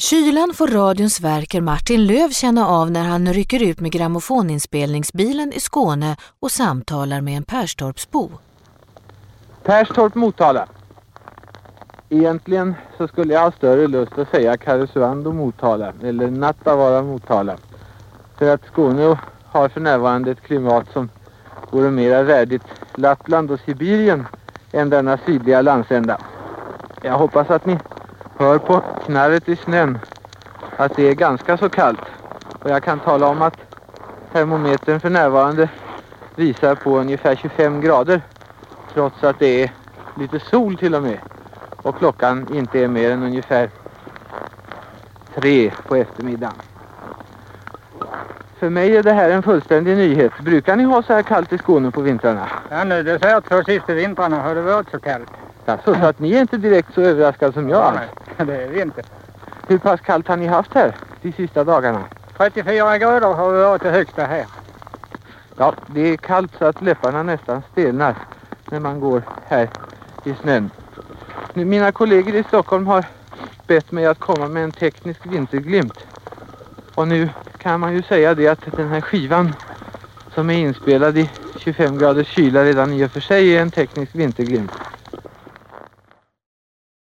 Kylan får radions verker Martin Löv känna av när han rycker ut med grammofoninspelningsbilen i Skåne och samtalar med en Perstorpsbo. Perstorp, Motala. Egentligen så skulle jag ha större lust att säga Karesuando, Motala eller Nattavaara, Motala. För att Skåne har för närvarande ett klimat som vore mera värdigt Lappland och Sibirien än denna sydliga landsända. Jag hoppas att ni hör på knarret i snön att det är ganska så kallt. Och jag kan tala om att termometern för närvarande visar på ungefär 25 grader. Trots att det är lite sol till och med. Och klockan inte är mer än ungefär 3 på eftermiddagen. För mig är det här en fullständig nyhet. Brukar ni ha så här kallt i Skåne på vintrarna? Ja, nu det ser 2 sista vintrarna har det varit så kallt. Ja, så att ni är inte direkt så överraskade som jag. Nej, det är vi inte. Hur pass kallt har ni haft här de sista dagarna? 34 grader har vi varit det högsta här. Ja, det är kallt så att läpparna nästan stelnar när man går här i snön. Mina kollegor i Stockholm har bett mig att komma med en teknisk vinterglimt. Och nu kan man ju säga det att den här skivan som är inspelad i 25 graders kyla redan i och för sig är en teknisk vinterglimt.